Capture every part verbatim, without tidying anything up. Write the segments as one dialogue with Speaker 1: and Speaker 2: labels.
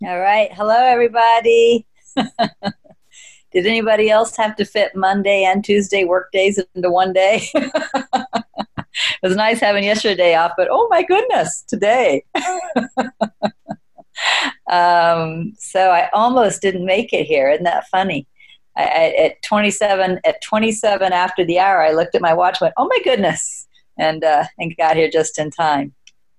Speaker 1: All right. Hello, everybody. Did anybody else have to fit Monday and Tuesday work days into one day? It was nice having yesterday off, but oh my goodness, today. um, so I almost didn't make it here. Isn't that funny? I, I, at twenty-seven, at twenty-seven after the hour, I looked at my watch, and went, "Oh my goodness," and uh, and got here just in time.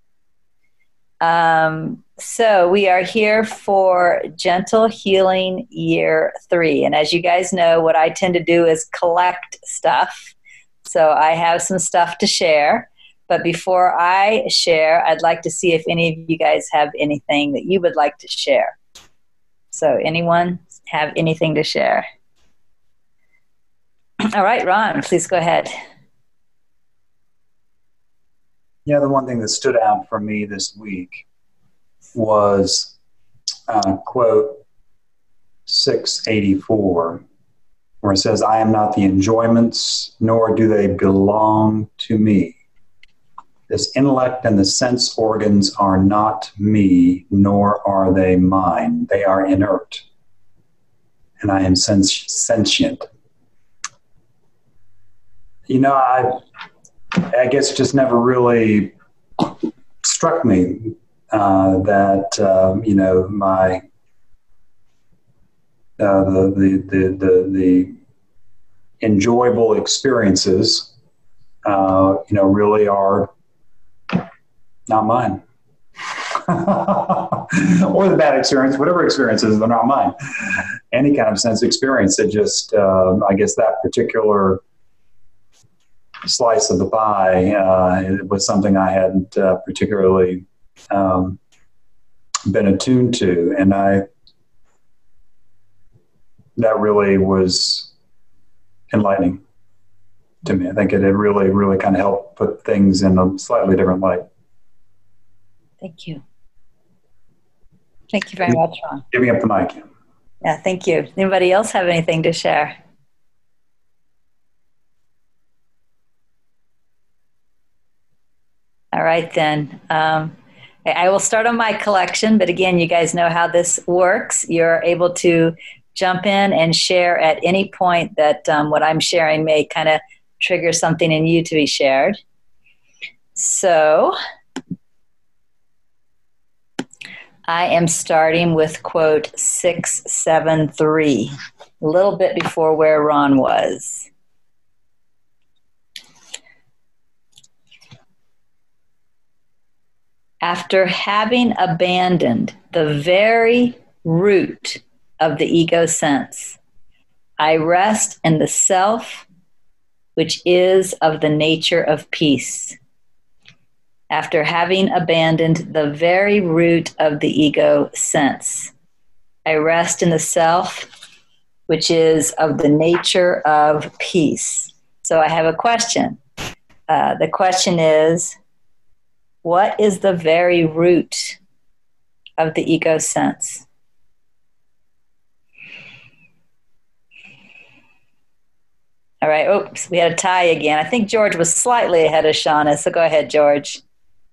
Speaker 1: Um, so we are here for Gentle Healing Year Three, and as you guys know, what I tend to do is collect stuff. So I have some stuff to share, but before I share, I'd like to see if any of you guys have anything that you would like to share. So anyone have anything to share? All right, Ron, please go ahead.
Speaker 2: Yeah, the one thing that stood out for me this week was uh, quote six eighty-four, where it says, "I am not the enjoyments, nor do they belong to me. This intellect and the sense organs are not me, nor are they mine. They are inert, and I am sens- sentient." You know, I I guess it just never really struck me uh, that, um, you know, my, uh, the, the, the, the, the enjoyable experiences, uh, you know, really are not mine. Or the bad experience, whatever experiences, they're not mine. Any kind of sense experience, it just, uh, I guess that particular slice of the pie uh, it was something I hadn't uh, particularly um, been attuned to, and I that really was enlightening to me. I think it, it really, really kind of helped put things in a slightly different light.
Speaker 1: Thank you. Thank you very much, Ron.
Speaker 2: Giving up the mic.
Speaker 1: Yeah, thank you. Anybody else have anything to share? All right, then. Um, I will start on my collection, but again, you guys know how this works. You're able to jump in and share at any point that um, what I'm sharing may kind of trigger something in you to be shared. So I am starting with quote six seven three, a little bit before where Ron was. After having abandoned the very root of the ego sense, I rest in the self, which is of the nature of peace. After having abandoned the very root of the ego sense, I rest in the self, which is of the nature of peace. So I have a question. Uh, the question is, what is the very root of the ego sense? All right. Oops, we had a tie again. I think George was slightly ahead of Shauna, so go ahead, George.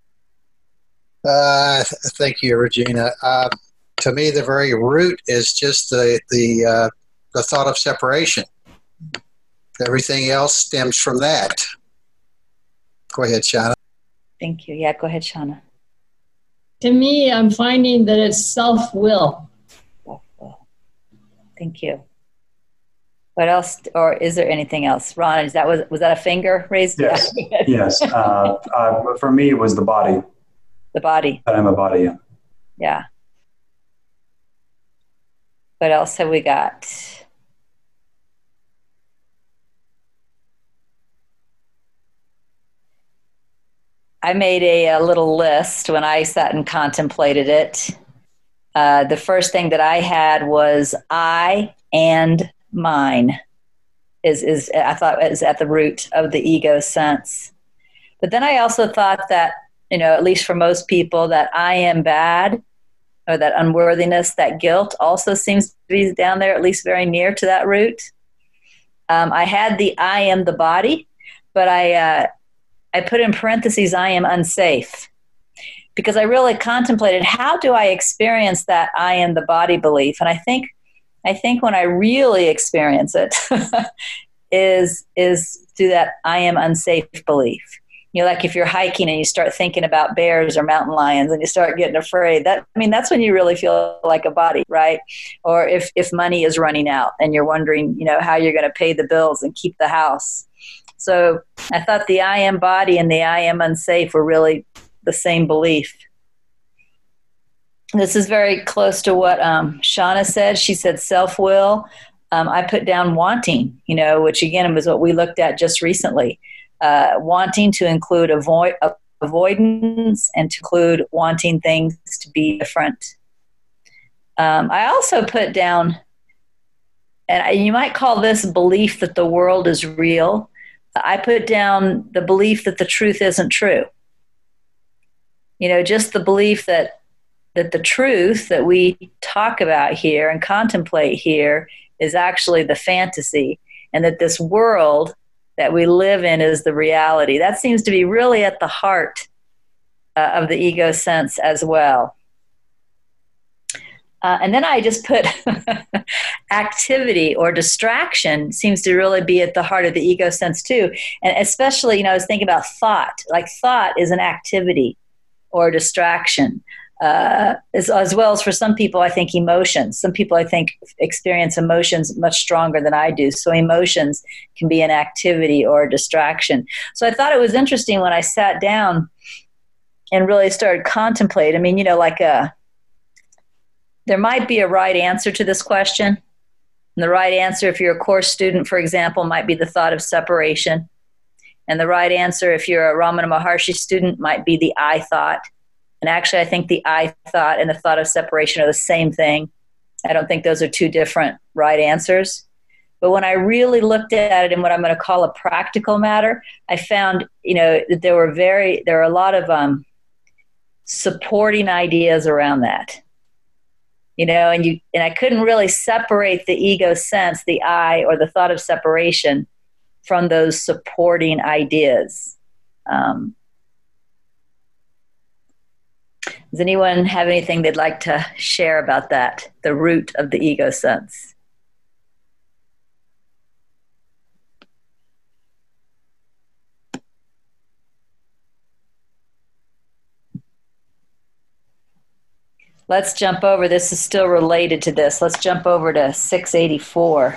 Speaker 3: Uh, thank you, Regina. Uh, to me, the very root is just the the uh, the thought of separation. Everything else stems from that. Go ahead, Shauna.
Speaker 1: Thank you. Yeah, go ahead, Shauna.
Speaker 4: To me, I'm finding that it's self-will.
Speaker 1: Self-will. Thank you. What else, or is there anything else? Ron, is that was was that a finger raised?
Speaker 2: Yes,
Speaker 1: yeah.
Speaker 2: yes. Uh, uh, for me, it was the body.
Speaker 1: The body.
Speaker 2: That I'm a body. Yeah.
Speaker 1: Yeah. What else have we got? I made a, a little list when I sat and contemplated it. Uh, the first thing that I had was I and mine is, is I thought is at the root of the ego sense. But then I also thought that, you know, at least for most people, that I am bad or that unworthiness, that guilt also seems to be down there, at least very near to that root. Um, I had the I am the body, but I, uh, I put in parentheses, I am unsafe. because I really contemplated, how do I experience that I am the body belief? And I think, I think when I really experience it is, is through that I am unsafe belief. You know, like if you're hiking and you start thinking about bears or mountain lions and you start getting afraid, that, I mean, that's when you really feel like a body, right? Or if, if money is running out and you're wondering, you know, how you're going to pay the bills and keep the house. So I thought the I am body and the I am unsafe were really the same belief. This is very close to what um, Shauna said. She said self-will. Um, I put down wanting, you know, which again was what we looked at just recently. Uh, wanting to include avoid, avoidance and to include wanting things to be different. Um, I also put down, and you might call this belief that the world is real. I put down the belief that the truth isn't true. You know, just the belief that that the truth that we talk about here and contemplate here is actually the fantasy, and that this world that we live in is the reality. That seems to be really at the heart uh, of the ego sense as well. Uh, and then I just put activity or distraction seems to really be at the heart of the ego sense too. And especially, you know, I was thinking about thought. Like thought is an activity or distraction. Uh, as, as well as for some people, I think emotions. Some people, I think, experience emotions much stronger than I do. So emotions can be an activity or a distraction. So I thought it was interesting when I sat down and really started contemplating. I mean, you know, like a, there might be a right answer to this question. And the right answer, if you're a course student, for example, might be the thought of separation. And the right answer, if you're a Ramana Maharshi student, might be the I thought. And actually, I think the I thought and the thought of separation are the same thing. I don't think those are two different right answers. But when I really looked at it in what I'm going to call a practical matter, I found, you know, that there were very, there are a lot of um, supporting ideas around that. You know, and you and I couldn't really separate the ego sense, the I, or the thought of separation from those supporting ideas. Um, Does anyone have anything they'd like to share about that, the root of the ego sense? Let's jump over. This is still related to this. Let's jump over to six eighty-four.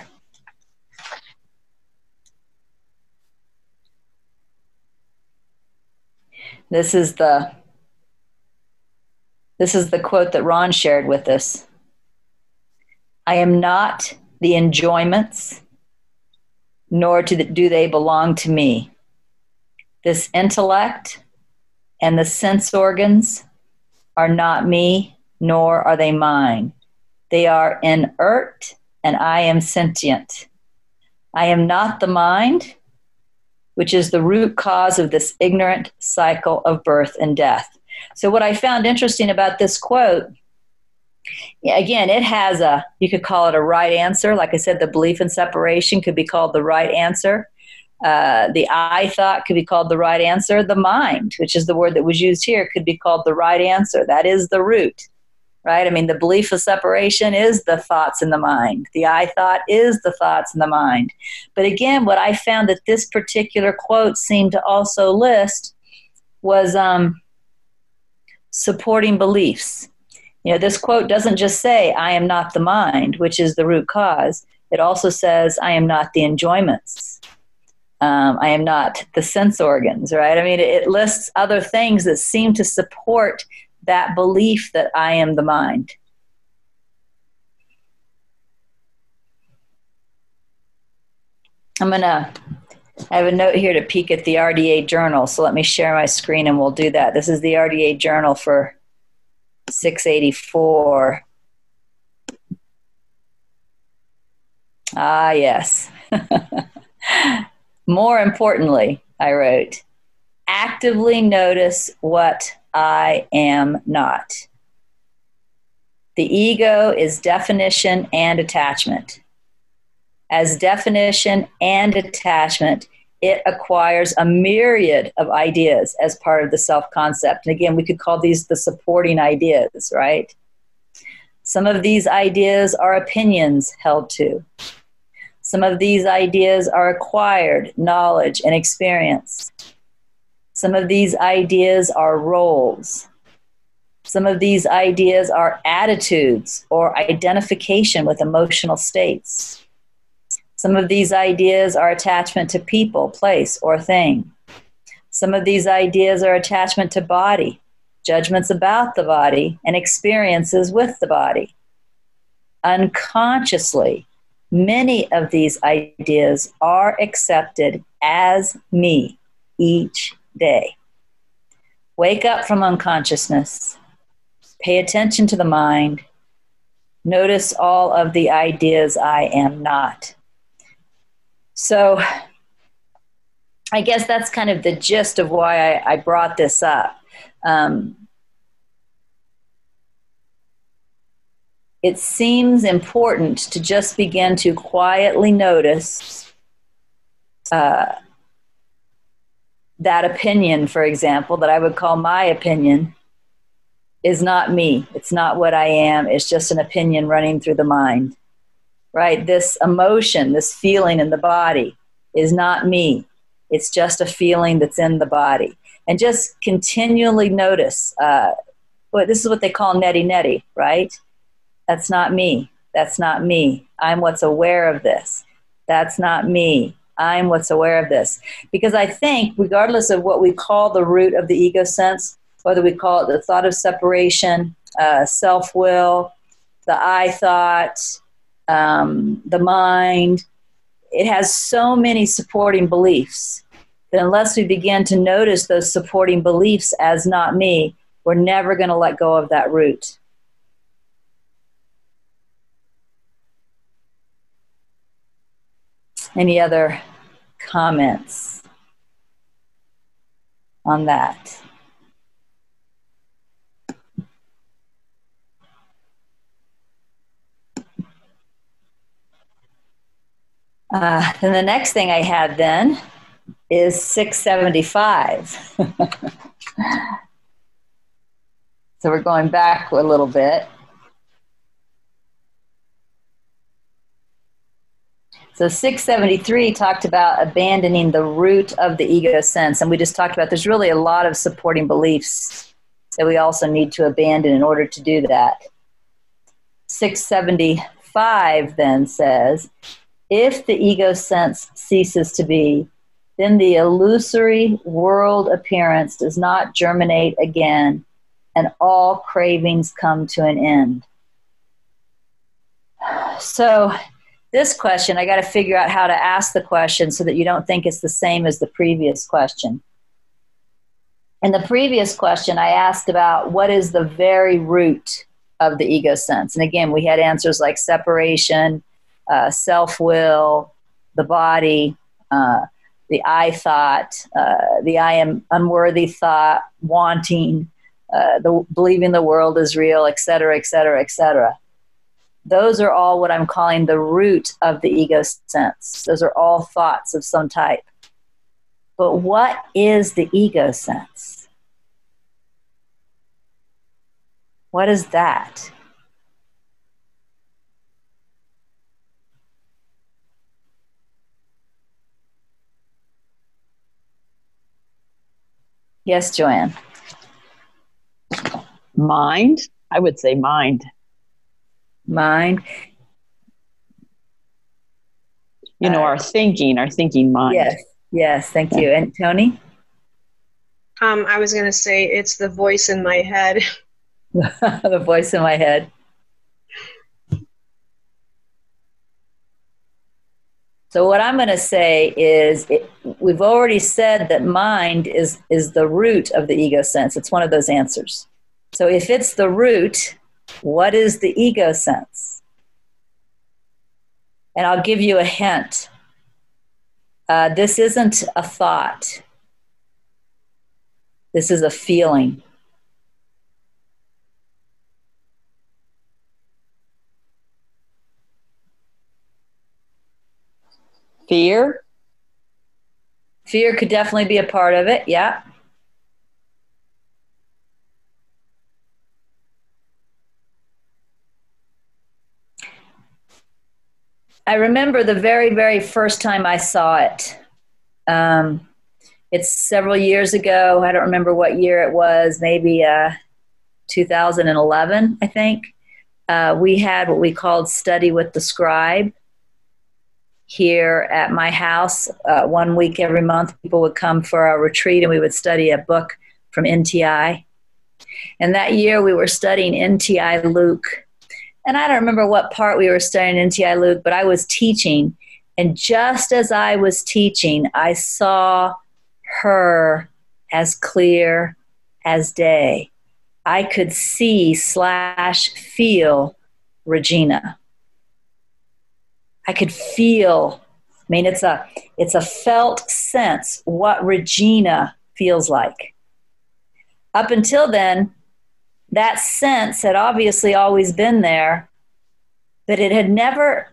Speaker 1: This is the This is the quote that Ron shared with us. I am not the enjoyments, nor do they belong to me. This intellect and the sense organs are not me, nor are they mine. They are inert, and I am sentient. I am not the mind, which is the root cause of this ignorant cycle of birth and death. So what I found interesting about this quote, again, it has a, you could call it a right answer. Like I said, the belief in separation could be called the right answer. Uh, the I thought could be called the right answer. The mind, which is the word that was used here, could be called the right answer. That is the root, right? I mean, the belief of separation is the thoughts in the mind. The I thought is the thoughts in the mind. But again, what I found that this particular quote seemed to also list was um, supporting beliefs. You know, this quote doesn't just say, I am not the mind, which is the root cause. It also says, I am not the enjoyments. Um, I am not the sense organs, right? I mean, it, it lists other things that seem to support that belief that I am the mind. I'm going to, I have a note here to peek at the R D A journal, so let me share my screen and we'll do that. This is the R D A journal for six eighty-four. Ah, yes. More importantly, I wrote, actively notice what I am not. The ego is definition and attachment. As definition and attachment, it acquires a myriad of ideas as part of the self-concept. And again, we could call these the supporting ideas, right? Some of these ideas are opinions held to. Some of these ideas are acquired knowledge and experience. Some of these ideas are roles. Some of these ideas are attitudes or identification with emotional states. Some of these ideas are attachment to people, place, or thing. Some of these ideas are attachment to body, judgments about the body, and experiences with the body. Unconsciously, many of these ideas are accepted as me each day. Wake up from unconsciousness. Pay attention to the mind. Notice all of the ideas I am not. So I guess that's kind of the gist of why I, I brought this up. Um, it seems important to just begin to quietly notice uh, that opinion, for example, that I would call my opinion, is not me. It's not what I am. It's just an opinion running through the mind, right? This emotion, this feeling in the body is not me. It's just a feeling that's in the body. And just continually notice, uh, well, this is what they call neti neti, right? That's not me. That's not me. I'm what's aware of this. That's not me. I'm what's aware of this. Because I think, regardless of what we call the root of the ego sense, whether we call it the thought of separation, uh, self-will, the I thought, um, the mind, it has so many supporting beliefs that unless we begin to notice those supporting beliefs as not me, we're never going to let go of that root. Any other comments on that? Uh, then the next thing I had then is six seventy-five. So we're going back a little bit. So six seventy-three talked about abandoning the root of the ego sense. And we just talked about there's really a lot of supporting beliefs that we also need to abandon in order to do that. six seventy-five then says, if the ego sense ceases to be, then the illusory world appearance does not germinate again, and all cravings come to an end. So this question, I got to figure out how to ask the question so that you don't think it's the same as the previous question. In the previous question, I asked about what is the very root of the ego sense. And again, we had answers like separation, uh, self-will, the body, uh, the I thought, uh, the I am unworthy thought, wanting, uh, the believing the world is real, et cetera, et cetera, et cetera. Those are all what I'm calling the root of the ego sense. Those are all thoughts of some type. But what is the ego sense? What is that? Yes, Joanne.
Speaker 5: Mind? I would say mind.
Speaker 1: Mind.
Speaker 5: You know,
Speaker 1: Uh,
Speaker 5: our thinking, our thinking mind.
Speaker 1: Yes, yes, thank you. And Tony?
Speaker 6: Um, I was going to say it's the voice in my head.
Speaker 1: The voice in my head. So what I'm going to say is it, we've already said that mind is, is the root of the ego sense. It's one of those answers. So if it's the root, what is the ego sense? And I'll give you a hint. Uh, this isn't a thought. This is a feeling.
Speaker 5: Fear?
Speaker 1: Fear could definitely be a part of it. Yeah. I remember the very, very first time I saw it. Um, it's several years ago. I don't remember what year it was, maybe uh, two thousand eleven, I think. Uh, we had what we called Study with the Scribe here at my house. Uh, one week every month, people would come for a retreat and we would study a book from N T I. And that year we were studying N T I Luke. And I don't remember what part we were studying N T I Luke, but I was teaching. And just as I was teaching, I saw her as clear as day. I could see slash feel Regina. I could feel, I mean, it's a, it's a felt sense what Regina feels like. Up until then, that sense had obviously always been there, but it had never,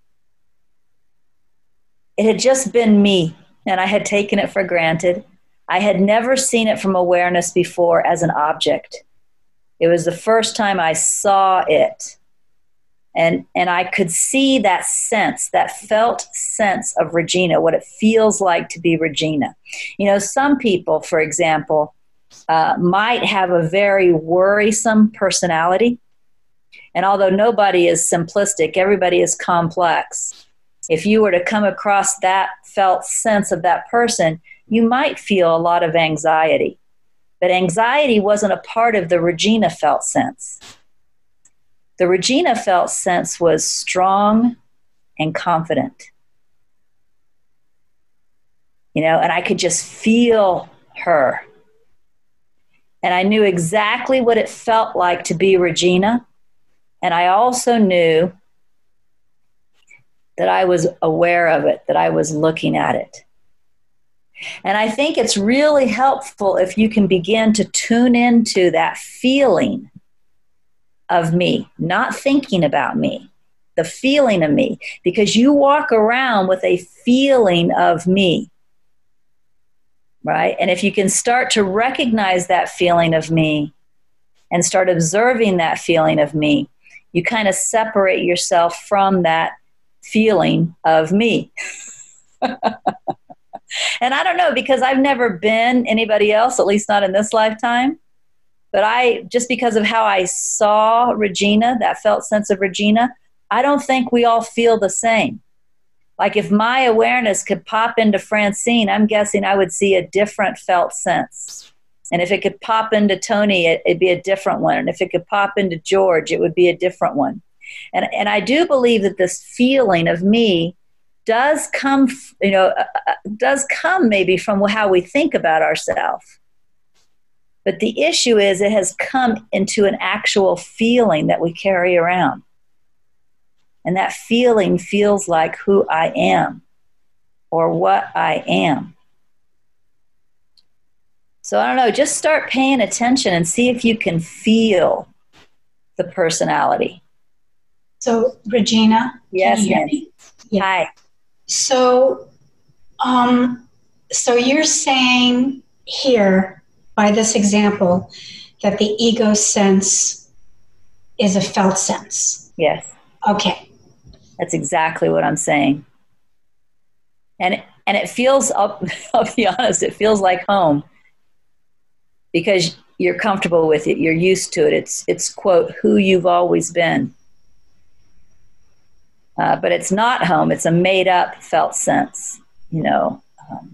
Speaker 1: it had just been me, and I had taken it for granted. I had never seen it from awareness before as an object. It was the first time I saw it. And, and I could see that sense, that felt sense of Regina, what it feels like to be Regina. You know, some people, for example, Uh, might have a very worrisome personality. And although nobody is simplistic, everybody is complex. If you were to come across that felt sense of that person, you might feel a lot of anxiety. But anxiety wasn't a part of the Regina felt sense. The Regina felt sense was strong and confident. You know, and I could just feel her. And I knew exactly what it felt like to be Regina. And I also knew that I was aware of it, that I was looking at it. And I think it's really helpful if you can begin to tune into that feeling of me, not thinking about me, the feeling of me, because you walk around with a feeling of me. Right? And if you can start to recognize that feeling of me and start observing that feeling of me, you kind of separate yourself from that feeling of me. And I don't know, because I've never been anybody else, at least not in this lifetime. But I, just because of how I saw Regina, that felt sense of Regina, I don't think we all feel the same. Like if my awareness could pop into Francine, I'm guessing I would see a different felt sense. And if it could pop into Tony, it, it'd be a different one. And if it could pop into George, it would be a different one. And, and I do believe that this feeling of me does come, you know, uh, does come maybe from how we think about ourselves. But the issue is it has come into an actual feeling that we carry around. And that feeling feels like who I am or what I am. So I don't know, just start paying attention and see if you can feel the personality.
Speaker 7: So, Regina?
Speaker 1: Yes,
Speaker 7: can you hear
Speaker 1: ma'am.
Speaker 7: me? Yeah.
Speaker 1: Hi.
Speaker 7: So, um, so you're saying here, by this example, that the ego sense is a felt sense.
Speaker 1: Yes.
Speaker 7: Okay.
Speaker 1: That's exactly what I'm saying. And it, and it feels, I'll, I'll be honest, it feels like home because you're comfortable with it. You're used to it. It's, it's quote, who you've always been. Uh, but it's not home. It's a made up felt sense, you know. Um,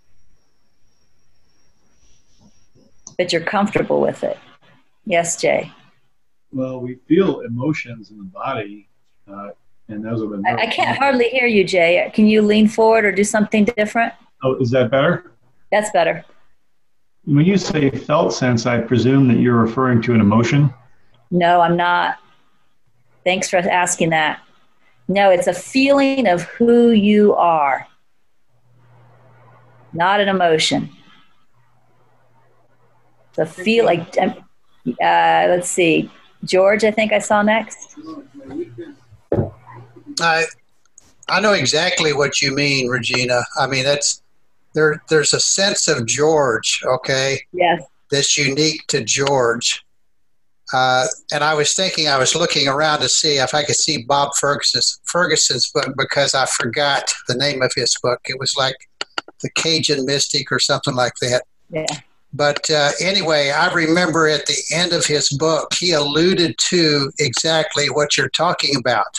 Speaker 1: but you're comfortable with it. Yes, Jay.
Speaker 8: Well, we feel emotions in the body. Uh, And those are the
Speaker 1: I, I can't hardly hear you, Jay. Can you lean forward or do something different?
Speaker 8: Oh, is that better?
Speaker 1: That's better.
Speaker 8: When you say felt sense, I presume that you're referring to an emotion?
Speaker 1: No, I'm not. Thanks for asking that. No, it's a feeling of who you are, not an emotion. It's a feel like, uh, let's see, George, I think I saw next.
Speaker 3: I I know exactly what you mean, Regina. I mean, that's there there's a sense of George, okay,
Speaker 1: Yes.
Speaker 3: that's unique to George. Uh, and I was thinking, I was looking around to see if I could see Bob Ferguson's, Ferguson's book because I forgot the name of his book. It was like The Cajun Mystic or something like that.
Speaker 1: Yeah.
Speaker 3: But uh, anyway, I remember at the end of his book, he alluded to exactly what you're talking about.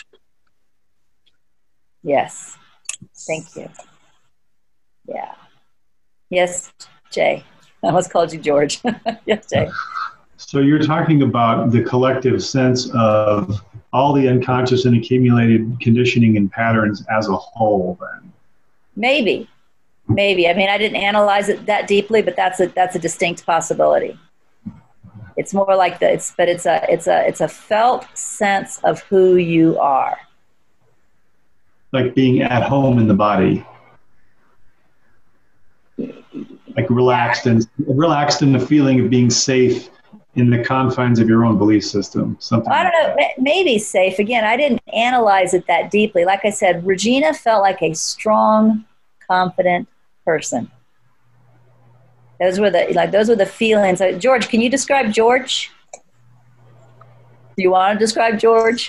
Speaker 1: Yes. Thank you. Yeah. Yes, Jay. I almost called you George. Yes, Jay.
Speaker 8: So you're talking about the collective sense of all the unconscious and accumulated conditioning and patterns as a whole, then?
Speaker 1: Maybe. Maybe. I mean, I didn't analyze it that deeply, but that's a that's a distinct possibility. It's more like the it's but it's a it's a it's a felt sense of who you are.
Speaker 8: Like being at home in the body. Like relaxed and relaxed in the feeling of being safe in the confines of your own belief system. Something
Speaker 1: I don't
Speaker 8: like
Speaker 1: know, maybe safe. Again, I didn't analyze it that deeply. Like I said, Regina felt like a strong, confident person. Those were the like those were the feelings. Uh, George, can you describe George? Do you want to describe George?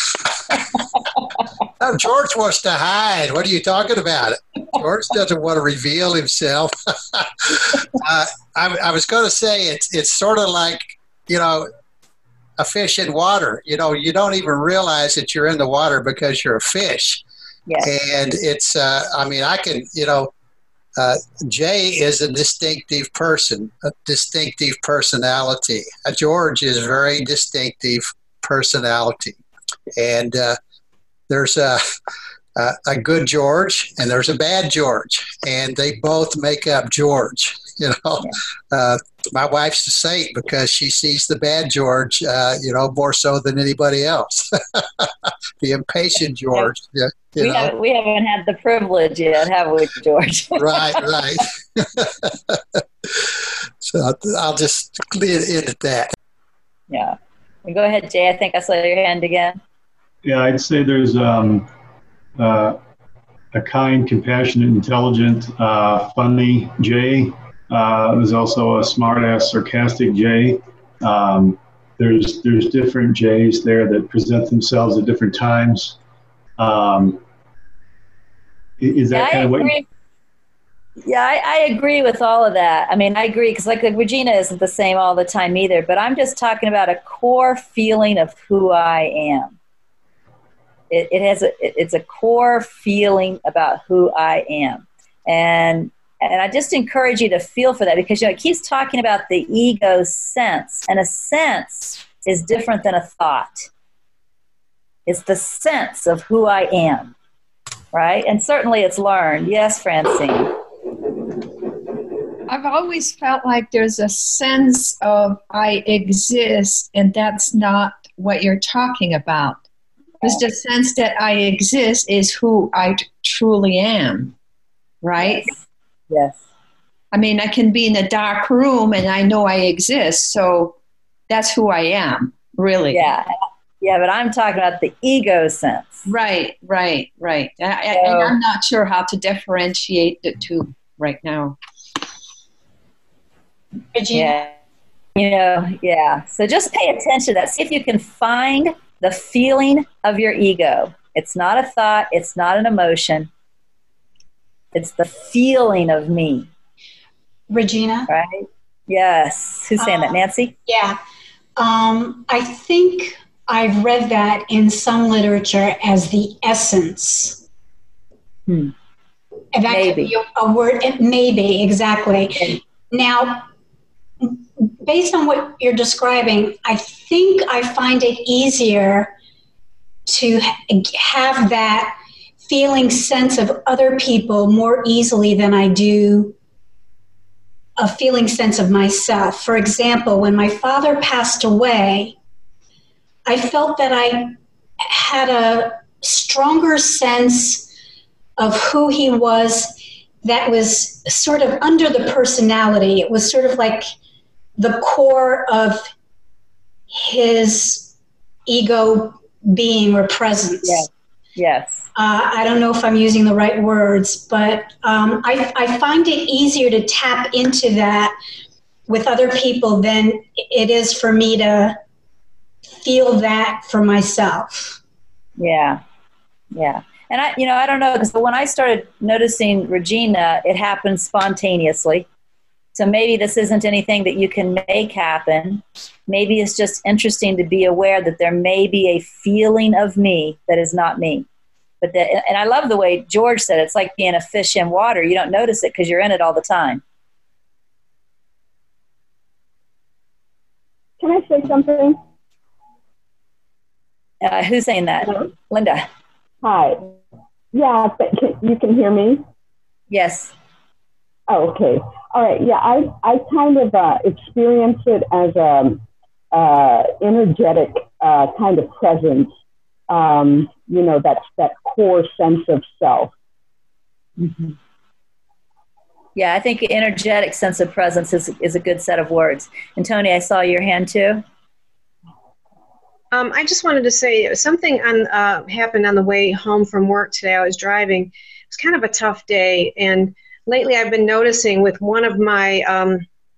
Speaker 3: Oh, George wants to hide. What are you talking about? George doesn't want to reveal himself. uh, I, I was going to say it's it's sort of like, you know, a fish in water. You know, you don't even realize that you're in the water because you're a fish.
Speaker 1: Yes.
Speaker 3: And it's, uh, I mean, I can, you know, uh, Jay is a distinctive person, a distinctive personality. Uh, George is a very distinctive personality. And uh, there's a, a, a good George and there's a bad George. And they both make up George. You know, yeah. uh, my wife's a saint because she sees the bad George, uh, you know, more so than anybody else. The impatient George. Yeah, you
Speaker 1: we,
Speaker 3: know.
Speaker 1: haven't, we haven't had the privilege yet, have we, George?
Speaker 3: Right, right. So I'll, I'll just end at that.
Speaker 1: Yeah. Well, go ahead, Jay. I think I saw your hand again.
Speaker 8: Yeah, I'd say there's um, uh, a kind, compassionate, intelligent, uh, funny Jay. Uh, there's also a smart-ass, sarcastic Jay. Um, there's there's different Jays there that present themselves at different times. Um, is that
Speaker 1: yeah,
Speaker 8: kind of what you...
Speaker 1: Yeah, I, I agree with all of that. I mean, I agree because like, like Regina isn't the same all the time either, but I'm just talking about a core feeling of who I am. It, it has a, it, it's a core feeling about who I am. And And I just encourage you to feel for that because, you know, it keeps talking about the ego sense. And a sense is different than a thought. It's the sense of who I am, right? And certainly it's learned. Yes, Francine.
Speaker 4: I've always felt like there's a sense of I exist, and that's not what you're talking about. It's the sense that I exist is who I t- truly am, right?
Speaker 1: Yes. Yes.
Speaker 4: I mean, I can be in a dark room and I know I exist, so that's who I am, really.
Speaker 1: Yeah. Yeah, but I'm talking about the ego sense.
Speaker 4: Right, right, right. I,
Speaker 1: So,
Speaker 4: I, and I'm not sure how to differentiate the two right now.
Speaker 1: yeah. You know, yeah. So just pay attention to that. See if you can find the feeling of your ego. It's not a thought. It's not an emotion. It's the feeling of me.
Speaker 7: Regina?
Speaker 1: Right? Yes. Who's saying
Speaker 7: um,
Speaker 1: that? Nancy?
Speaker 7: Yeah. Um, I think I've read that in some literature as the essence.
Speaker 1: Hmm.
Speaker 7: And that
Speaker 1: Maybe.
Speaker 7: could be a, a word. It, maybe, exactly.
Speaker 1: Okay.
Speaker 7: Now, based on what you're describing, I think I find it easier to ha- have that feeling sense of other people more easily than I do a feeling sense of myself. For example, when my father passed away, I felt that I had a stronger sense of who he was that was sort of under the personality. It was sort of like the core of his ego being or presence.
Speaker 1: Yeah. Yes.
Speaker 7: Uh, I don't know if I'm using the right words, but um, I, I find it easier to tap into that with other people than it is for me to feel that for myself.
Speaker 1: Yeah. Yeah. And I, you know, I don't know, because when I started noticing Regina, it happened spontaneously. So maybe this isn't anything that you can make happen. Maybe it's just interesting to be aware that there may be a feeling of me that is not me. But that, and I love the way George said, it's like being a fish in water. You don't notice it because you're in it all the time.
Speaker 9: Can I say something?
Speaker 1: Uh, who's saying that?
Speaker 9: Hello?
Speaker 1: Linda.
Speaker 9: Hi. Yeah, but can, you can hear me?
Speaker 1: Yes.
Speaker 9: Oh, okay. All right. Yeah, I I kind of uh, experience it as a uh, energetic uh, kind of presence. Um, you know, that's that core sense of self.
Speaker 1: Mm-hmm. Yeah, I think energetic sense of presence is is a good set of words. And Tony, I saw your hand too.
Speaker 6: Um, I just wanted to say something on, uh, happened on the way home from work today. I was driving. It was kind of a tough day. And lately I've been noticing with one of my um,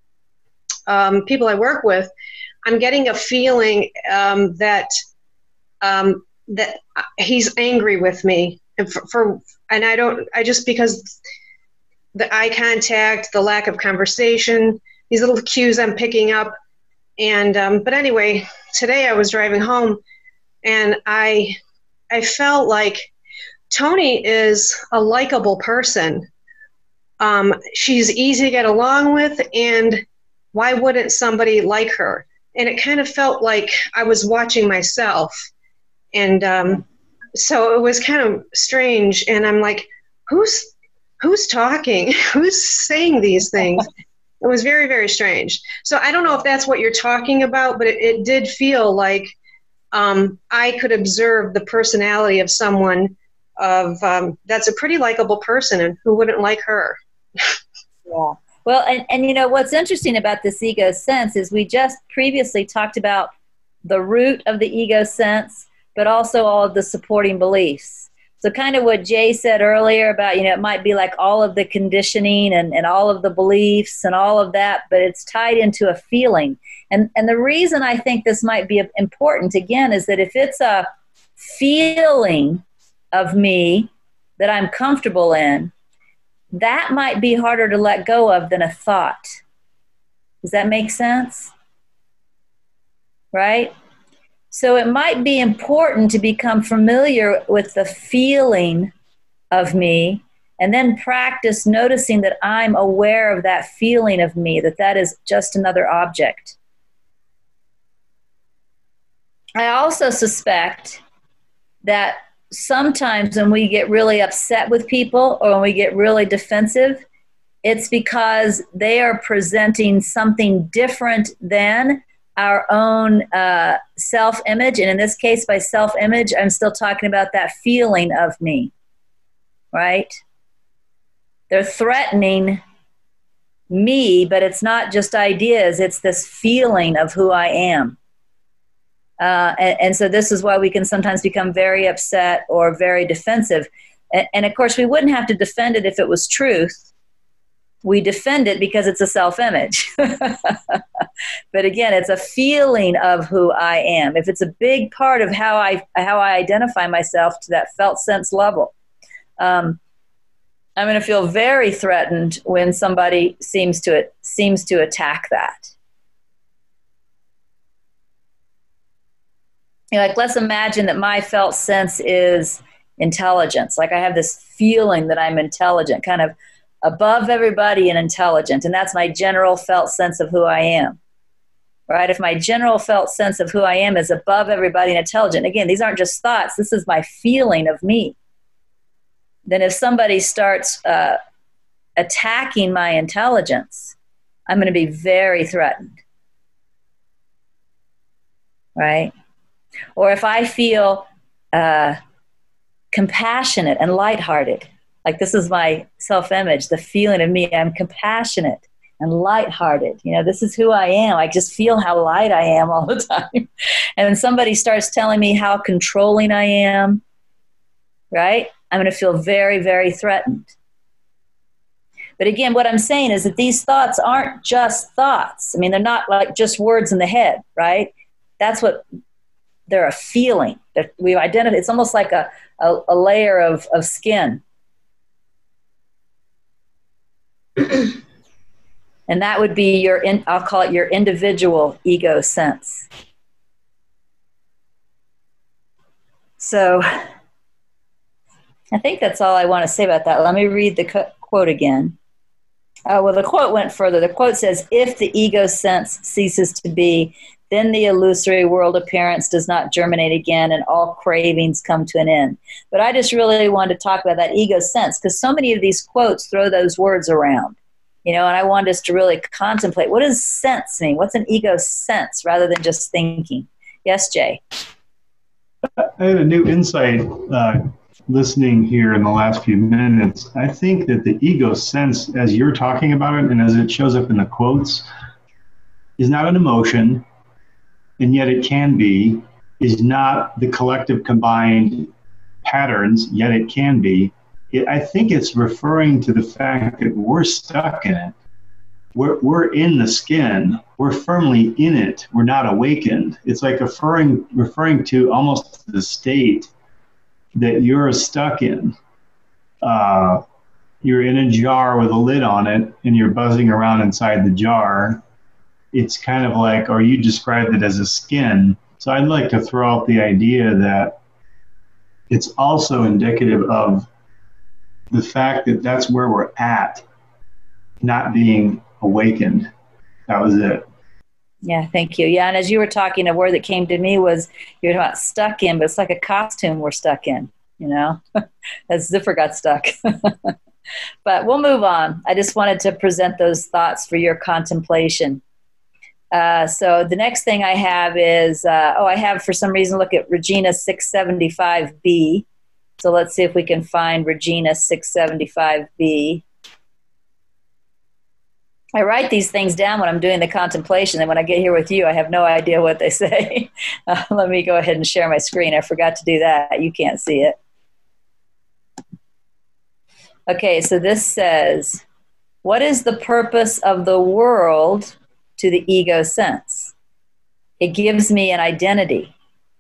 Speaker 6: um, people I work with, I'm getting a feeling um, that um, that he's angry with me. And, for, for, and I don't, I just, because the eye contact, the lack of conversation, these little cues I'm picking up. And, um, but anyway, today I was driving home and I, I felt like Toni is a likable person. Um, she's easy to get along with, and why wouldn't somebody like her? And it kind of felt like I was watching myself. And, um, so it was kind of strange. And I'm like, who's, who's talking? Who's saying these things? It was very, very strange. So I don't know if that's what you're talking about, but it, it did feel like um, I could observe the personality of someone of um, that's a pretty likable person, and who wouldn't like her?
Speaker 1: Yeah. Well, and, and you know, what's interesting about this ego sense is we just previously talked about the root of the ego sense, but also all of the supporting beliefs. So kind of what Jay said earlier about, you know, it might be like all of the conditioning and, and all of the beliefs and all of that, but it's tied into a feeling. And, and the reason I think this might be important, again, is that if it's a feeling of me that I'm comfortable in, that might be harder to let go of than a thought. Does that make sense? Right? So it might be important to become familiar with the feeling of me and then practice noticing that I'm aware of that feeling of me, that that is just another object. I also suspect that sometimes when we get really upset with people or when we get really defensive, it's because they are presenting something different than our own uh, self-image. And in this case, by self-image, I'm still talking about that feeling of me, right? They're threatening me, but it's not just ideas. It's this feeling of who I am. Uh, and, and so this is why we can sometimes become very upset or very defensive. And, and of course, we wouldn't have to defend it if it was truth. We defend it because it's a self-image. But again, it's a feeling of who I am. If it's a big part of how I how I identify myself to that felt sense level, um, I'm going to feel very threatened when somebody seems to seems to attack that. You know, like, let's imagine that my felt sense is intelligence. Like I have this feeling that I'm intelligent, kind of above everybody and intelligent. And that's my general felt sense of who I am, right? If my general felt sense of who I am is above everybody and intelligent, again, these aren't just thoughts. This is my feeling of me. Then if somebody starts uh, attacking my intelligence, I'm going to be very threatened, right? Or if I feel uh, compassionate and lighthearted, like this is my self-image, the feeling of me, I'm compassionate and lighthearted. You know, this is who I am. I just feel how light I am all the time. And when somebody starts telling me how controlling I am, right? I'm going to feel very, very threatened. But again, what I'm saying is that these thoughts aren't just thoughts. I mean, they're not like just words in the head, right? That's what they're a feeling that we've identified. It's almost like a, a, a layer of, of skin. And that would be your, in, I'll call it your individual ego sense. So I think that's all I want to say about that. Let me read the co- quote again. Uh, well, the quote went further. The quote says, if the ego sense ceases to be, then the illusory world appearance does not germinate again and all cravings come to an end. But I just really wanted to talk about that ego sense because so many of these quotes throw those words around, you know, and I wanted us to really contemplate, what does sense mean? What's an ego sense rather than just thinking? Yes, Jay?
Speaker 8: I had a new insight uh, listening here in the last few minutes. I think that the ego sense, as you're talking about it and as it shows up in the quotes, is not an emotion, and yet it can be, is not the collective combined patterns, yet it can be. It, I think it's referring to the fact that we're stuck in it. We're, we're in the skin. We're firmly in it. We're not awakened. It's like referring, referring to almost the state that you're stuck in. Uh, you're in a jar with a lid on it and you're buzzing around inside the jar. It's kind of like, or you described it as a skin. So I'd like to throw out the idea that it's also indicative of the fact that that's where we're at, not being awakened. That was it.
Speaker 1: Yeah, thank you. Yeah, and as you were talking, a word that came to me was, you're talking about stuck in, but it's like a costume we're stuck in, you know, as Ziffer got stuck. But we'll move on. I just wanted to present those thoughts for your contemplation. Uh, so the next thing I have is, uh, oh, I have for some reason, look at Regina six seventy-five B. So let's see if we can find Regina six seventy-five B. I write these things down when I'm doing the contemplation, and when I get here with you, I have no idea what they say. Uh, let me go ahead and share my screen. I forgot to do that. You can't see it. Okay, so this says, what is the purpose of the world to the ego sense? It gives me an identity.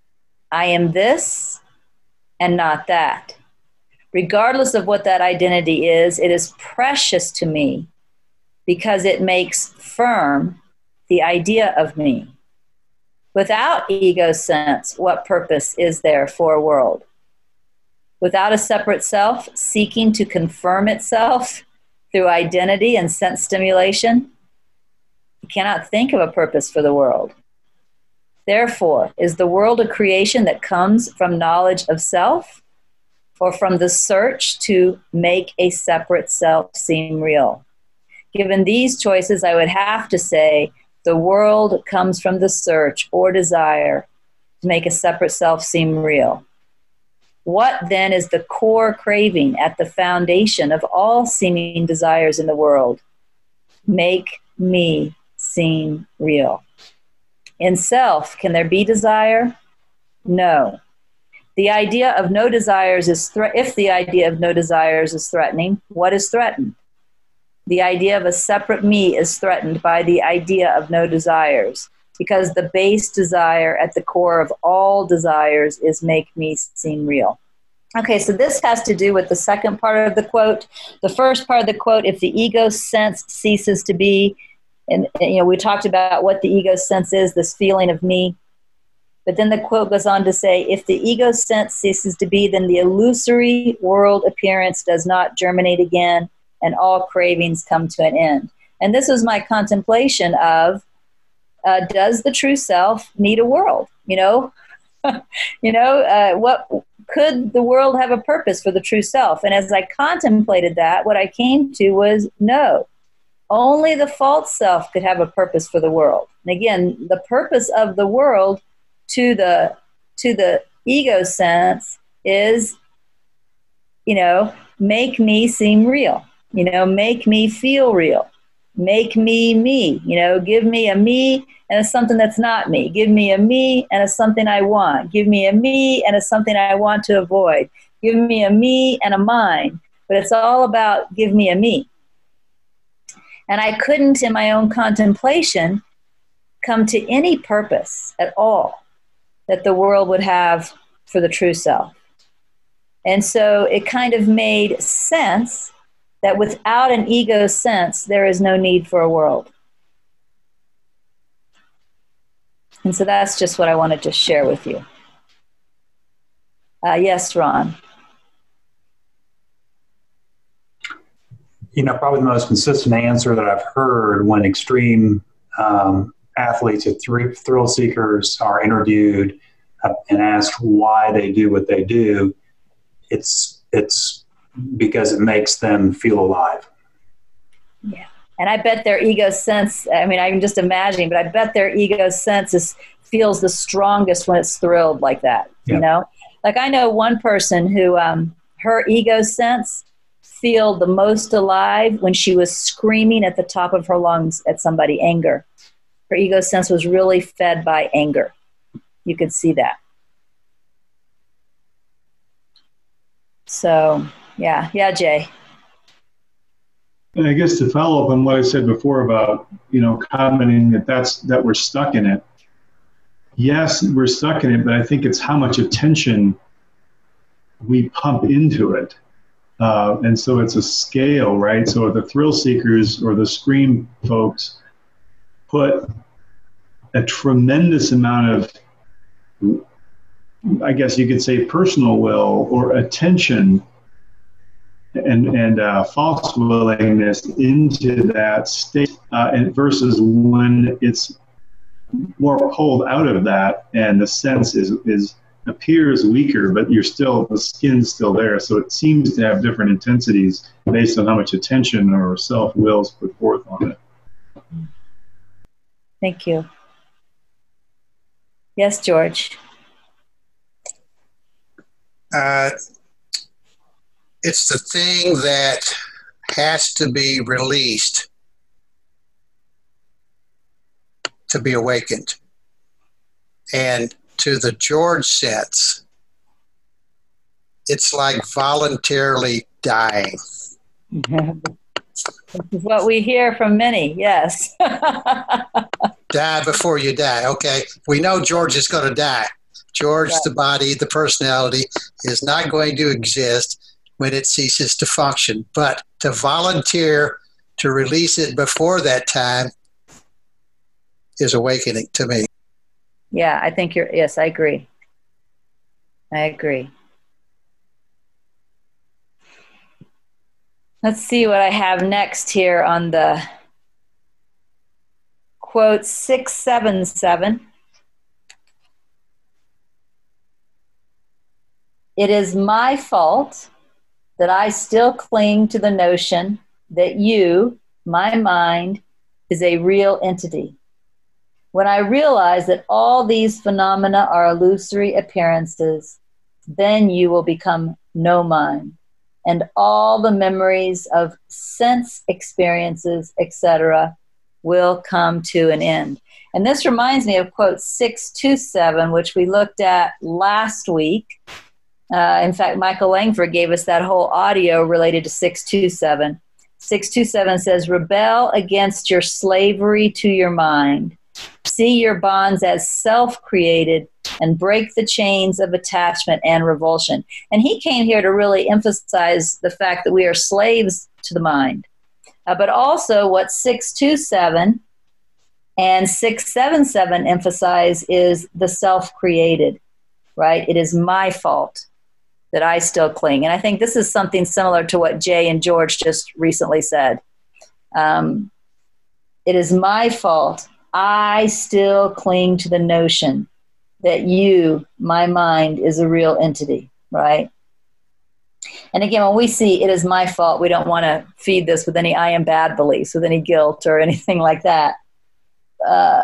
Speaker 1: I am this and not that. Regardless of what that identity is, it is precious to me because it makes firm the idea of me. Without ego sense, what purpose is there for a world? Without a separate self seeking to confirm itself through identity and sense stimulation, you cannot think of a purpose for the world. Therefore, is the world a creation that comes from knowledge of self or from the search to make a separate self seem real? Given these choices, I would have to say the world comes from the search or desire to make a separate self seem real. What then is the core craving at the foundation of all seeming desires in the world? Make me seem real. In self, can there be desire? No. The idea of no desires is thre- if the idea of no desires is threatening, what is threatened? The idea of a separate me is threatened by the idea of no desires, because the base desire at the core of all desires is make me seem real. Okay, so this has to do with the second part of the quote. The first part of the quote, if the ego sense ceases to be, and, and you know, we talked about what the ego sense is, this feeling of me. But then the quote goes on to say, if the ego sense ceases to be, then the illusory world appearance does not germinate again, and all cravings come to an end. And this was my contemplation of, uh, does the true self need a world? You know, you know, uh, what could the world have a purpose for the true self? And as I contemplated that, what I came to was no. Only the false self could have a purpose for the world. And again, the purpose of the world to the to the ego sense is, you know, make me seem real. You know, make me feel real. Make me me. You know, give me a me and a something that's not me. Give me a me and a something I want. Give me a me and a something I want to avoid. Give me a me and a mine. But it's all about give me a me. And I couldn't, in my own contemplation, come to any purpose at all that the world would have for the true self. And so it kind of made sense that without an ego sense, there is no need for a world. And so that's just what I wanted to share with you. Uh, yes, Ron.
Speaker 2: You know, probably the most consistent answer that I've heard when extreme um, athletes or thr- thrill seekers are interviewed uh, and asked why they do what they do, it's it's because it makes them feel alive.
Speaker 1: Yeah. And I bet their ego sense, I mean, I can just imagine, but I bet their ego sense is, feels the strongest when it's thrilled like that, yeah. You know? Like I know one person who, um, her ego sense feel the most alive when she was screaming at the top of her lungs at somebody, anger. Her ego sense was really fed by anger. You could see that. So, yeah. Yeah, Jay.
Speaker 8: And I guess to follow up on what I said before about, you know, commenting that that's, that we're stuck in it. Yes, we're stuck in it, but I think it's how much attention we pump into it. Uh, and so it's a scale, right? So the thrill seekers or the scream folks put a tremendous amount of, I guess you could say, personal will or attention and, and uh, false willingness into that state, uh, and versus when it's more pulled out of that and the sense is, is appears weaker, but you're still, the skin's still there. So it seems to have different intensities based on how much attention or self-will is put forth on it.
Speaker 1: Thank you. Yes, George.
Speaker 3: Uh, it's the thing that has to be released to be awakened. And to the George sense, it's like voluntarily dying.
Speaker 1: This is what we hear from many, yes.
Speaker 3: Die before you die. Okay, we know George is going to die. George, right. The body, the personality, is not going to exist when it ceases to function. But to volunteer to release it before that time is awakening to me.
Speaker 1: Yeah, I think you're, yes, I agree. I agree. Let's see what I have next here on the quote six seven seven. It is my fault that I still cling to the notion that you, my mind, is a real entity. When I realize that all these phenomena are illusory appearances, then you will become no mind, and all the memories of sense experiences, et cetera, will come to an end. And this reminds me of quote six two seven, which we looked at last week. Uh, in fact, Michael Langford gave us that whole audio related to six two seven. six two seven says, rebel against your slavery to your mind. See your bonds as self-created and break the chains of attachment and revulsion. And he came here to really emphasize the fact that we are slaves to the mind. Uh, but also what six two seven and six seven seven emphasize is the self-created, right? It is my fault that I still cling. And I think this is something similar to what Jay and George just recently said. Um, it is my fault. I still cling to the notion that you, my mind, is a real entity, right? And again, when we see it is my fault, we don't want to feed this with any I am bad beliefs, with any guilt or anything like that. Uh,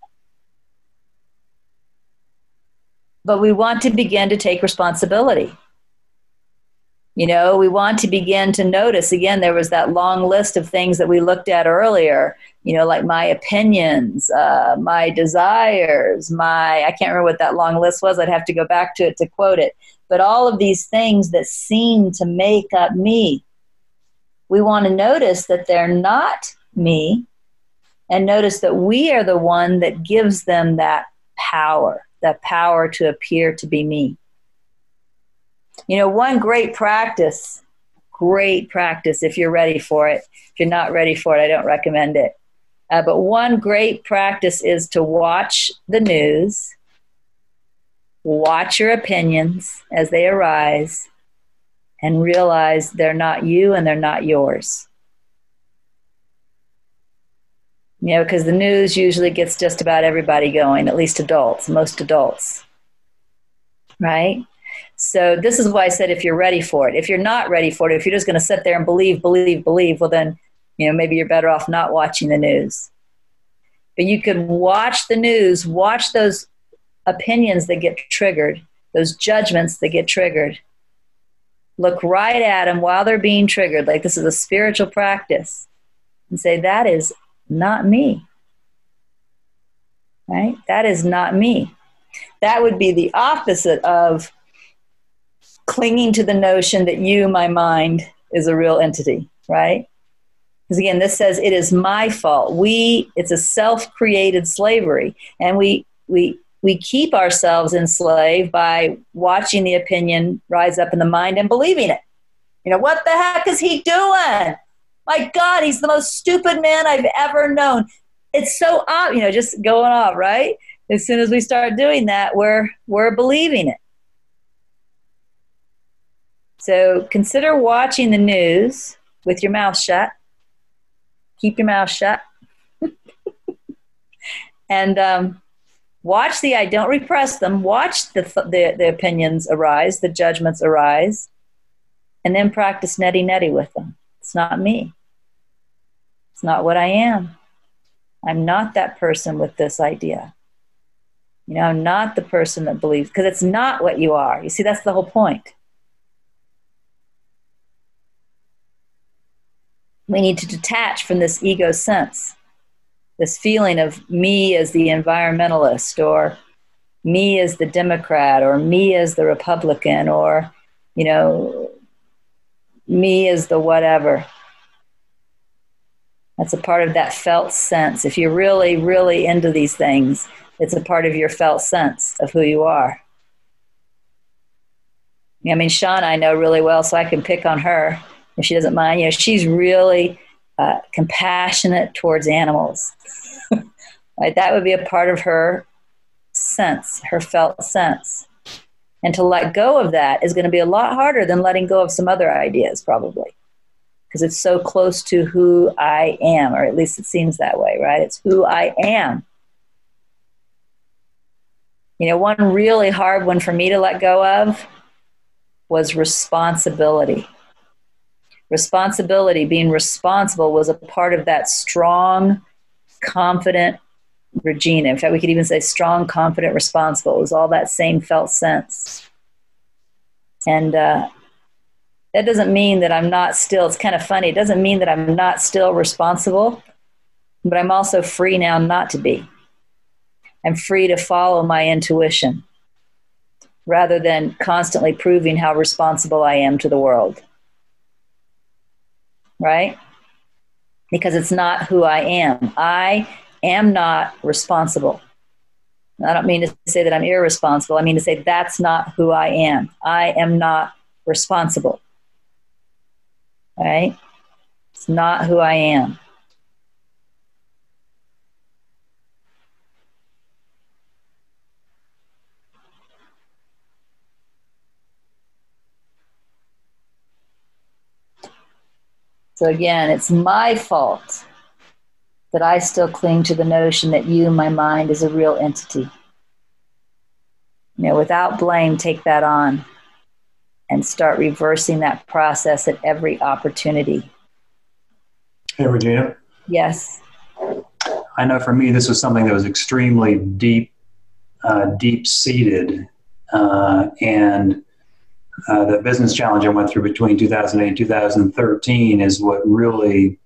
Speaker 1: but we want to begin to take responsibility. You know, we want to begin to notice, again, there was that long list of things that we looked at earlier, you know, like my opinions, uh, my desires, my, I can't remember what that long list was. I'd have to go back to it to quote it. but all of these things that seem to make up me, we want to notice that they're not me, and notice that we are the one that gives them that power, that power to appear to be me. You know, one great practice, great practice if you're ready for it. If you're not ready for it, I don't recommend it. Uh, but one great practice is to watch the news, watch your opinions as they arise, and realize they're not you and they're not yours. You know, because the news usually gets just about everybody going, at least adults, most adults, right? So this is why I said if you're ready for it. If you're not ready for it, if you're just going to sit there and believe, believe, believe, well then, you know, maybe you're better off not watching the news. But you can watch the news, watch those opinions that get triggered, those judgments that get triggered. Look right at them while they're being triggered, like this is a spiritual practice, and say, that is not me. Right? That is not me. That would be the opposite of clinging to the notion that you, my mind, is a real entity, right? Because again, this says it is my fault. We, it's a self-created slavery, and we we we keep ourselves enslaved by watching the opinion rise up in the mind and believing it. You know, what the heck is he doing? My God, he's the most stupid man I've ever known. It's so odd, you know, just going off, right? As soon as we start doing that, we're we're believing it. So consider watching the news with your mouth shut. Keep your mouth shut. and um, watch the, I don't repress them. Watch the, the the opinions arise, the judgments arise, and then practice neti neti with them. It's not me. It's not what I am. I'm not that person with this idea. You know, I'm not the person that believes, because it's not what you are. You see, that's the whole point. We need to detach from this ego sense, this feeling of me as the environmentalist, or me as the Democrat, or me as the Republican, or, you know, me as the whatever. That's a part of that felt sense. If you're really, really into these things, it's a part of your felt sense of who you are. I mean, Shauna I know really well, so I can pick on her if she doesn't mind. You know, she's really uh, compassionate towards animals. Right? That would be a part of her sense, her felt sense. And to let go of that is going to be a lot harder than letting go of some other ideas, probably. Because it's so close to who I am, or at least it seems that way, right? It's who I am. You know, one really hard one for me to let go of was responsibility. Responsibility, being responsible, was a part of that strong, confident Regina. In fact, we could even say strong, confident, responsible. It was all that same felt sense. And uh, that doesn't mean that I'm not still, it's kind of funny, it doesn't mean that I'm not still responsible, but I'm also free now not to be. I'm free to follow my intuition rather than constantly proving how responsible I am to the world. Right? Because it's not who I am. I am not responsible. I don't mean to say that I'm irresponsible. I mean to say that's not who I am. I am not responsible. Right? It's not who I am. So again, it's my fault that I still cling to the notion that you, my mind, is a real entity. You know, without blame, take that on and start reversing that process at every opportunity.
Speaker 2: Hey, Regina.
Speaker 1: Yes.
Speaker 2: I know for me, this was something that was extremely deep, uh, deep-seated, uh, and Uh, the business challenge I went through between two thousand eight and two thousand thirteen is what really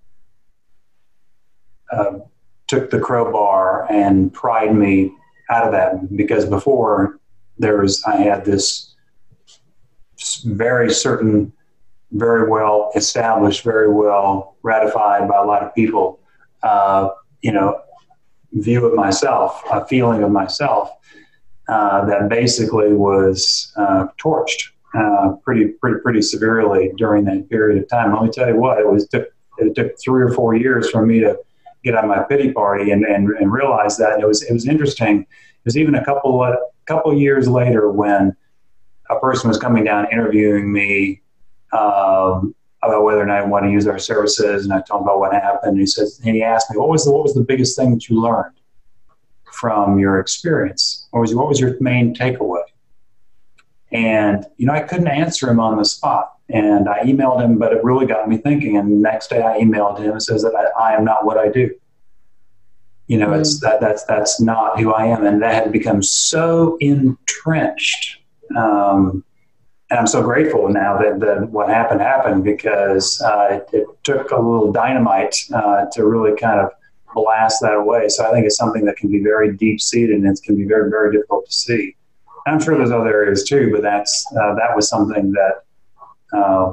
Speaker 2: uh, took the crowbar and pried me out of that. Because before, there was I had this very certain, very well established, very well ratified by a lot of people, uh, you know, view of myself, a feeling of myself uh, that basically was uh, torched uh, pretty, pretty, pretty severely during that period of time. Let me tell you what, it was took, it took three or four years for me to get on my pity party and, and, and realize that. And it was, it was interesting. It was even a couple of, couple years later when a person was coming down interviewing me um, about whether or not I want to use our services, and I told him about what happened. And he says, and he asked me, "What was the what was the biggest thing that you learned from your experience? What was what was your main takeaway?" And you know, I couldn't answer him on the spot, and I emailed him, but it really got me thinking. And the next day, I emailed him and says that I, I am not what I do. You know, mm. it's that that's that's not who I am, and that had become so entrenched. Um, And I'm so grateful now that, that what happened happened, because uh, it, it took a little dynamite uh, to really kind of blast that away. So I think it's something that can be very deep-seated, and it can be very, very difficult to see. And I'm sure there's other areas too, but that's uh, that was something that uh,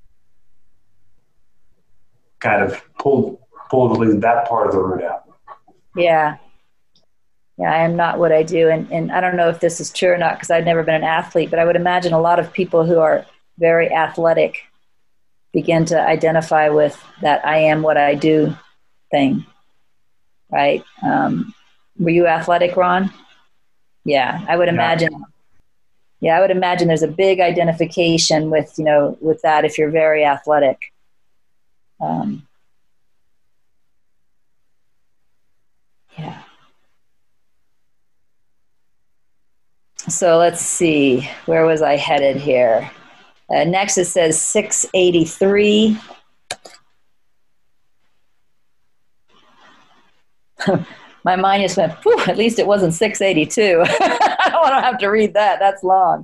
Speaker 2: kind of pulled pulled at least that part of the root out.
Speaker 1: Yeah. Yeah, I am not what I do. And, and I don't know if this is true or not, because I've never been an athlete, but I would imagine a lot of people who are very athletic begin to identify with that I am what I do thing, right? Um, were you athletic, Ron? Yeah, I would imagine. Yeah, I would imagine there's a big identification with, you know, with that if you're very athletic. Um, yeah. So let's see, where was I headed here? Uh, next it says six eighty-three. My mind just went, whew, at least it wasn't six eighty-two. I don't want to have to read that. That's long.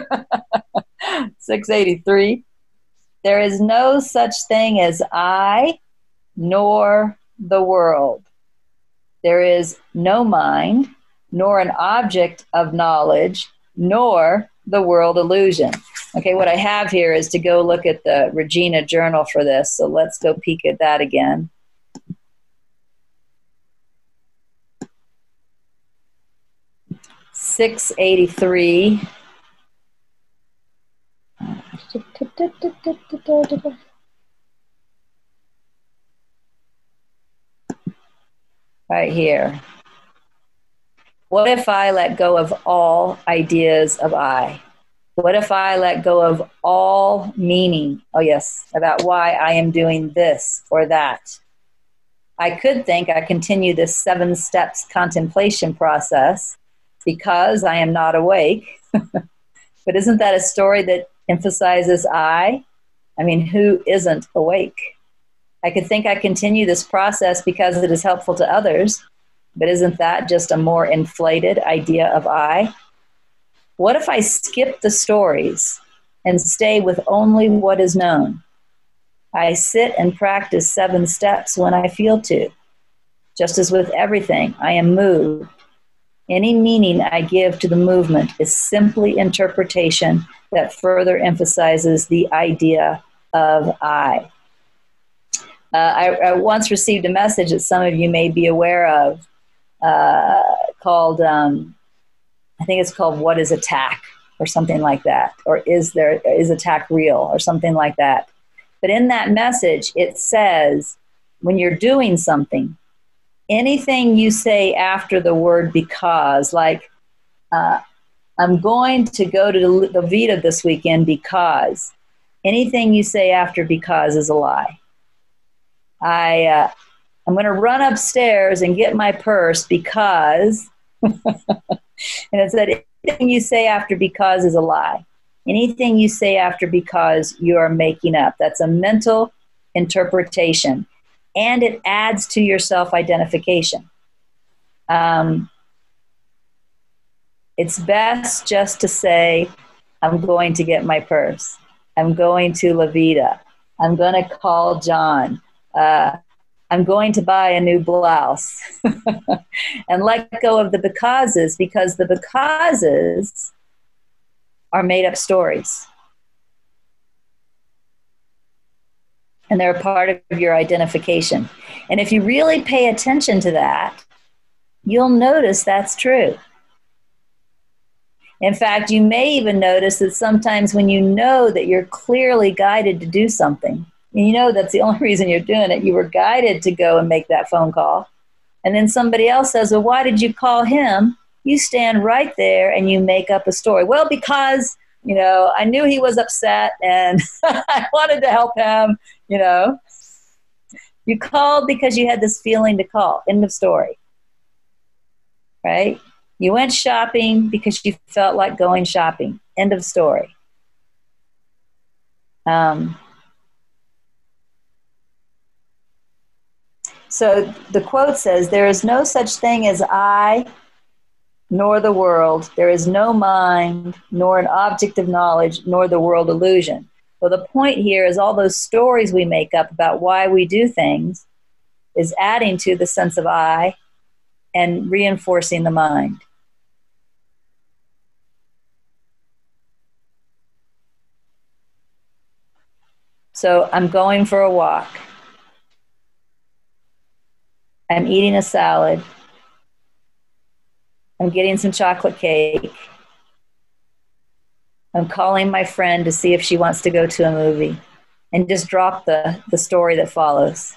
Speaker 1: six eighty-three. There is no such thing as I nor the world. There is no mind, nor an object of knowledge, nor the world illusion. Okay, what I have here is to go look at the Regina Journal for this, so let's go peek at that again. six eighty-three. Right here. What if I let go of all ideas of I? What if I let go of all meaning, oh yes, about why I am doing this or that? I could think I continue this seven steps contemplation process because I am not awake. But isn't that a story that emphasizes I? I mean, who isn't awake? I could think I continue this process because it is helpful to others. But isn't that just a more inflated idea of I? What if I skip the stories and stay with only what is known? I sit and practice seven steps when I feel to. Just as with everything, I am moved. Any meaning I give to the movement is simply interpretation that further emphasizes the idea of I. Uh, I, I once received a message that some of you may be aware of, Uh, called, um, I think it's called What is Attack or something like that, or is there is attack real or something like that. But in that message, it says when you're doing something, anything you say after the word because, like, uh, I'm going to go to the Vita this weekend because, anything you say after because is a lie. I, uh, I'm going to run upstairs and get my purse because, and it said, anything you say after because is a lie. Anything you say after because you are making up. That's a mental interpretation. And it adds to your self-identification. Um, it's best just to say, I'm going to get my purse. I'm going to La Vida. I'm going to call John. Uh, I'm going to buy a new blouse. And let go of the becauses, because the becauses are made up stories. and they're a part of your identification. And if you really pay attention to that, you'll notice that's true. In fact, you may even notice that sometimes when you know that you're clearly guided to do something, and you know that's the only reason you're doing it, you were guided to go and make that phone call, and then somebody else says, well, why did you call him? You stand right there and you make up a story. Well, because, you know, I knew he was upset and I wanted to help him, you know. You called because you had this feeling to call. End of story. Right? You went shopping because you felt like going shopping. End of story. Um, so the quote says, there is no such thing as I, nor the world. There is no mind, nor an object of knowledge, nor the world illusion. Well, the point here is all those stories we make up about why we do things is adding to the sense of I and reinforcing the mind. So I'm going for a walk. I'm eating a salad. I'm getting some chocolate cake. I'm calling my friend to see if she wants to go to a movie, and just drop the, the story that follows.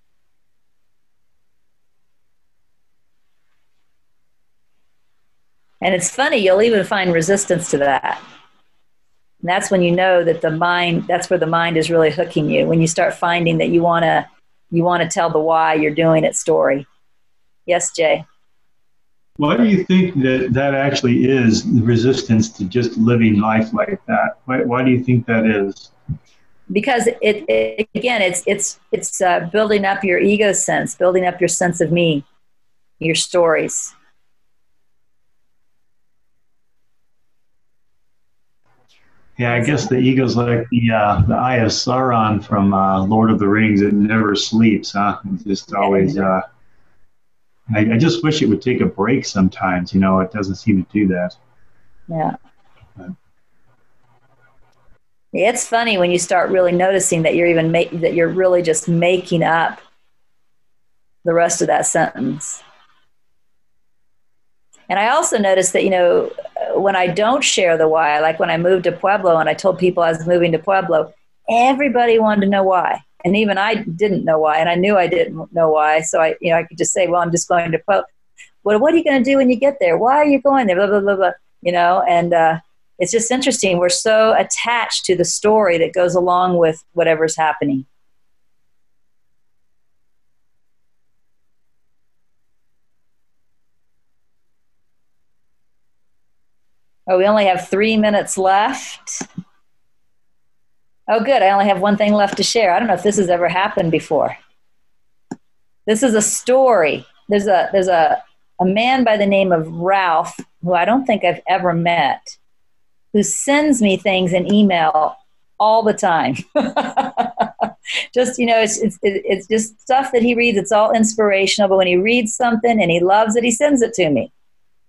Speaker 1: And it's funny, you'll even find resistance to that. And that's when you know that the mind, that's where the mind is really hooking you, when you start finding that you want to you want to tell the why you're doing it story. Yes, Jay?
Speaker 8: Why do you think that that actually is the resistance to just living life like that? Why, why do you think that is?
Speaker 1: Because it, it again, it's it's it's uh, building up your ego sense, building up your sense of me, your stories.
Speaker 8: Yeah, I guess the ego's like the uh, the Eye of Sauron from uh, Lord of the Rings. It never sleeps, huh? It's just always. Uh, I, I just wish it would take a break sometimes. You know, it doesn't seem to do that.
Speaker 1: Yeah. But. It's funny when you start really noticing that you're even ma- that you're really just making up the rest of that sentence. And I also noticed that, you know, when I don't share the why, like when I moved to Pueblo and I told people I was moving to Pueblo, everybody wanted to know why. And even I didn't know why, and I knew I didn't know why. So I, you know, I could just say, well, I'm just going to Pueblo. Well, what are you going to do when you get there? Why are you going there? Blah, blah, blah, blah. You know, and uh, it's just interesting. We're so attached to the story that goes along with whatever's happening. Oh, we only have three minutes left. Oh, good. I only have one thing left to share. I don't know if this has ever happened before. This is a story. There's a there's a, a man by the name of Ralph, who I don't think I've ever met, who sends me things in email all the time. Just, you know, it's, it's, it's just stuff that he reads. It's all inspirational. But when he reads something and he loves it, he sends it to me.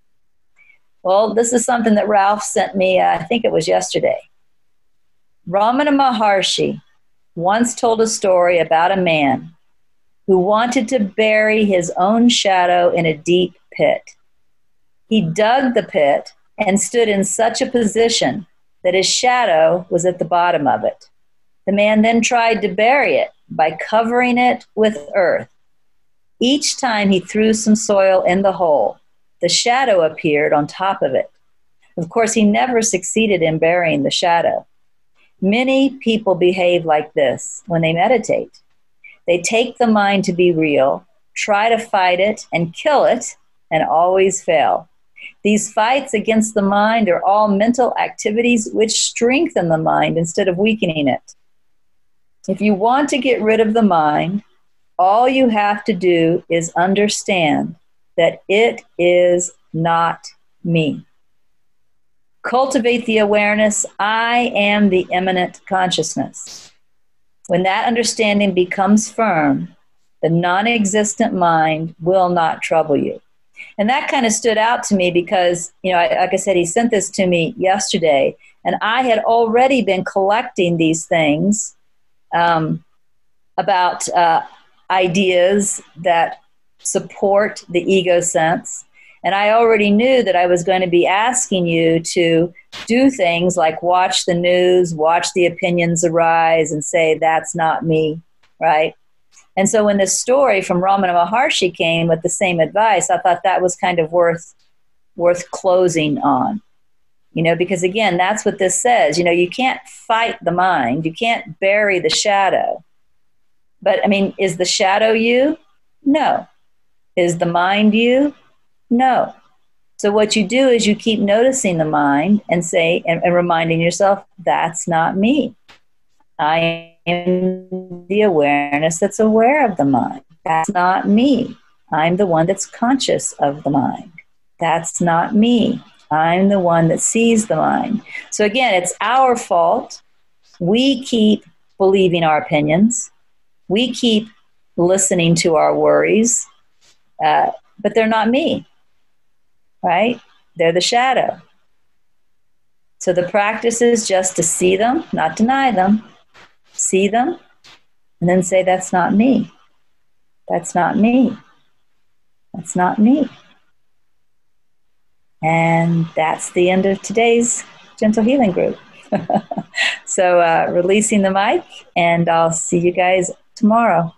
Speaker 1: Well, this is something that Ralph sent me, uh, I think it was yesterday. Ramana Maharshi once told a story about a man who wanted to bury his own shadow in a deep pit. He dug the pit and stood in such a position that his shadow was at the bottom of it. The man then tried to bury it by covering it with earth. Each time he threw some soil in the hole, the shadow appeared on top of it. Of course, he never succeeded in burying the shadow. Many people behave like this when they meditate. They take the mind to be real, try to fight it and kill it, and always fail. These fights against the mind are all mental activities which strengthen the mind instead of weakening it. If you want to get rid of the mind, all you have to do is understand that it is not me. Cultivate the awareness, I am the immanent consciousness. When that understanding becomes firm, the non-existent mind will not trouble you. And that kind of stood out to me because, you know, I, like I said, he sent this to me yesterday, and I had already been collecting these things um, about uh, ideas that support the ego sense. And I already knew that I was going to be asking you to do things like watch the news, watch the opinions arise, and say, that's not me, right? And so when this story from Ramana Maharshi came with the same advice, I thought that was kind of worth worth closing on. You know, because again, that's what this says. You know, you can't fight the mind. You can't bury the shadow. But, I mean, is the shadow you? No. Is the mind you? No. So what you do is you keep noticing the mind and say, and, and reminding yourself, that's not me. I am the awareness that's aware of the mind. That's not me. I'm the one that's conscious of the mind. That's not me. I'm the one that sees the mind. So again, it's our fault. We keep believing our opinions. We keep listening to our worries, uh, but they're not me, right? They're the shadow. So the practice is just to see them, not deny them. See them, and then say, that's not me. That's not me. That's not me. And that's the end of today's Gentle Healing Group. So uh, releasing the mic, and I'll see you guys tomorrow.